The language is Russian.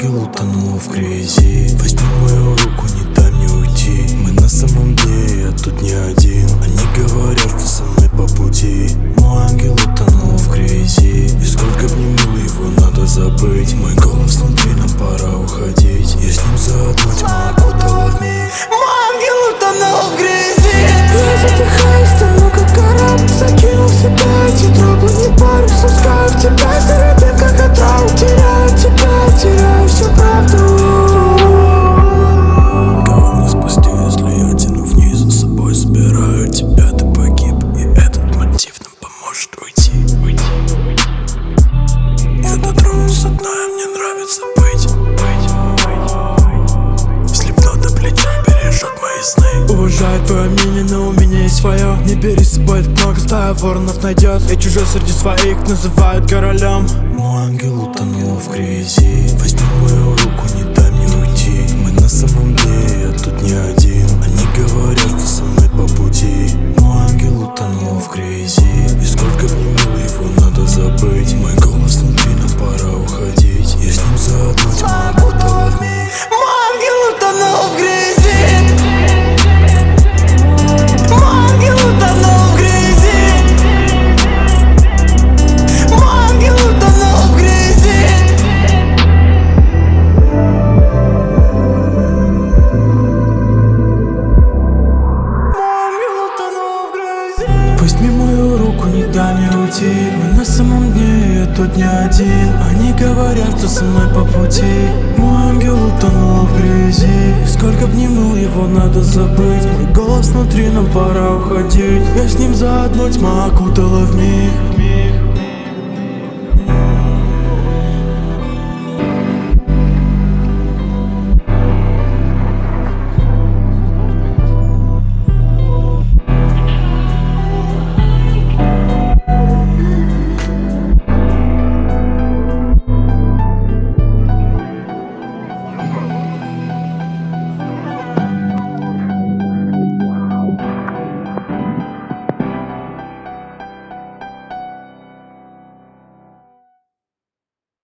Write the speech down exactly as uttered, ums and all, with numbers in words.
ангел утонул в грязи. Возьми мою руку, не дай мне уйти. Мы на самом деле, я тут не один. Они говорят, что со мной по пути. Мой ангел утонул в грязи. И сколько обниму его, надо забыть. Мой голос внутри, нам пора уходить. Я с ним заодно, тьма окутала вмиг. Мой ангел утонул в грязи. Я затихаю, стану как корабль. Закинул в себя эти тропы, не парюсь, пускаю в тебя зарядим, как отраву. Теряю тебя, теряю всю правду. Кого мне спасти, если я тяну вниз за собой, забираю тебя, ты погиб. И этот мотив нам поможет уйти. Я дотронулся дна, и мне нравится быть. Слепнут до плеча, бережет мои сны. Уважаю твое мнение, но у меня есть свое. Не бери с собой так много, стая воронов найдет. Я чужой среди своих, называют королем. Мой ангел утонул в грязи. Возьми мою руку, не дай мне уйти. Мы на самом деле, я тут не один. Они говорят, что со мной по пути. Мой ангел утонул в грязи. И сколько обниму его, надо забыть. Мой голос внутри, нам пора уходить. Я с ним заодно, тьма окутала вмиг. Мой ангел утонул в грязи. Мой ангел утонул в грязи. Мой ангел утонул в грязи. Мой ангел утонул в грязи. Возьми мою руку, не дай мне уйти. Мы на самом дне, я тут не один. Они говорят, что со мной по пути. Мой ангел утонул в грязи. И сколько обниму его, надо забыть. Мой голос внутри, нам пора уходить. Я с ним заодно, тьма окутала вмиг.